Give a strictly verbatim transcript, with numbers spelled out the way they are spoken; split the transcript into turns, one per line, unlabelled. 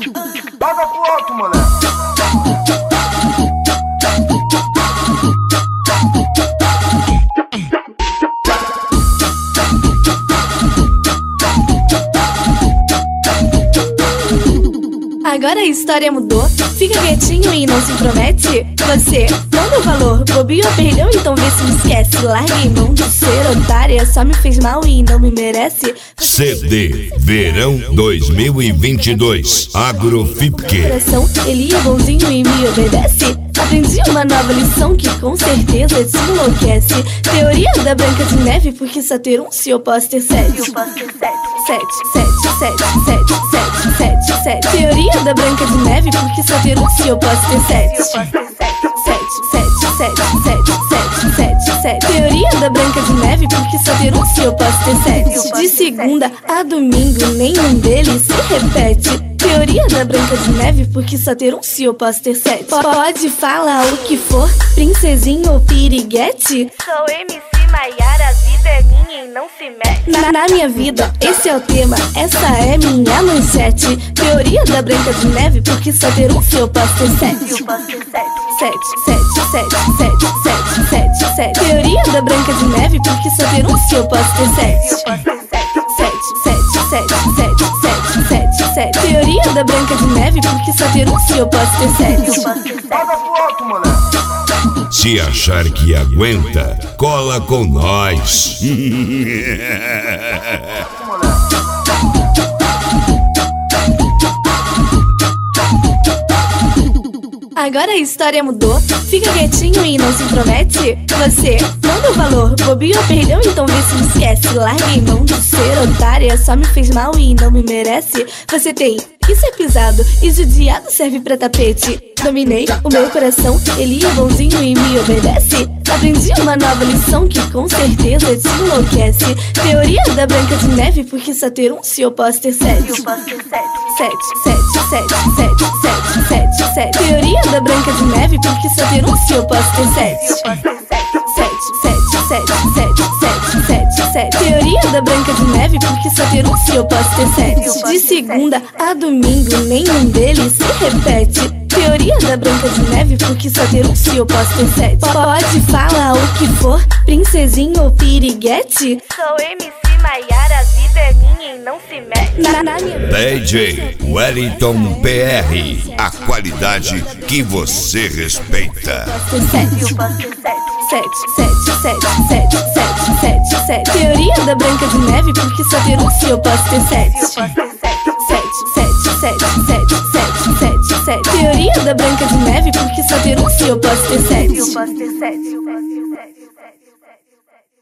Paga pro alto, moleque.
Agora a história mudou, fica quietinho e não se intromete. Você não deu valor, bobinho ou perdeu, então vê se me esquece. Larguei mão de ser otária, só me fez mal e não me merece.
C D Verão dois mil e vinte e dois Agrofipque.
Coração, ele é bonzinho e me obedece. Aprendi uma nova lição que com certeza te enlouquece. Teoria da Branca de Neve, porque só ter um se eu posso ter sete. Sete, sete, sete, sete, sete, sete, sete. Teoria da Branca de Neve, porque só ter um se eu posso ter sete. Sete, sete, sete, sete, sete, sete, sete. Teoria da Branca de Neve, porque só ter um se eu posso ter sete. De segunda a domingo, nenhum deles se repete. Teoria da Branca de Neve, porque só ter um se eu posso ter sete. Pode falar o que for, princesinha ou piriguete.
Sou M C Maiara, a vida é minha e não se mete.
Na, na minha vida, esse é o tema, essa é minha manchete. Teoria da Branca de Neve, porque só ter um se eu posso ter sete. Sete, sete, sete, sete, sete, sete, sete. Teoria da Branca de Neve, porque só ter um se eu posso ter sete. Sete, sete, sete, sete, sete, sete, sete. Teoria da Branca de Neve, porque só ter um se eu posso ter sete.
Paga pro alto, moleque.
Se achar que aguenta, cola com nós.
Agora a história mudou, fica quietinho e não se intromete. Você não deu valor, bobinho ou perdeu, então vê se me esquece. Larguei mão de ser otária, só me fez mal e não me merece. Você tem que ser pisado e judiado serve pra tapete. Dominei o meu coração, ele é bonzinho e me obedece. Aprendi uma nova lição que com certeza te enlouquece. Teoria da Branca de Neve, porque só ter um se eu posso ter sete. Sete, sete, sete, sete, sete, sete, sete. Teoria da Branca de Neve, porque só ter um se eu posso ter sete. Sete, sete, sete, sete, sete, sete, sete. Teoria da Branca de Neve, porque só ter um se eu posso ter sete. De segunda a domingo, nenhum deles se repete. Teoria da Branca de Neve, porque só ter um se eu posso ter sete. Pode falar o que for, princesinha ou piriguete.
Sou M C Maiara, a vida é minha e não se mete.
Na, na minha...
D J Wellington P R, a qualidade que você respeita.
Sete, sete, sete, sete, sete, sete, sete, sete. Teoria da Branca de Neve, porque só ter um se eu posso ter sete. Sete, sete, sete, sete, sete, sete, sete. Teoria da Branca de Neve, porque só ter um se eu posso ter sete.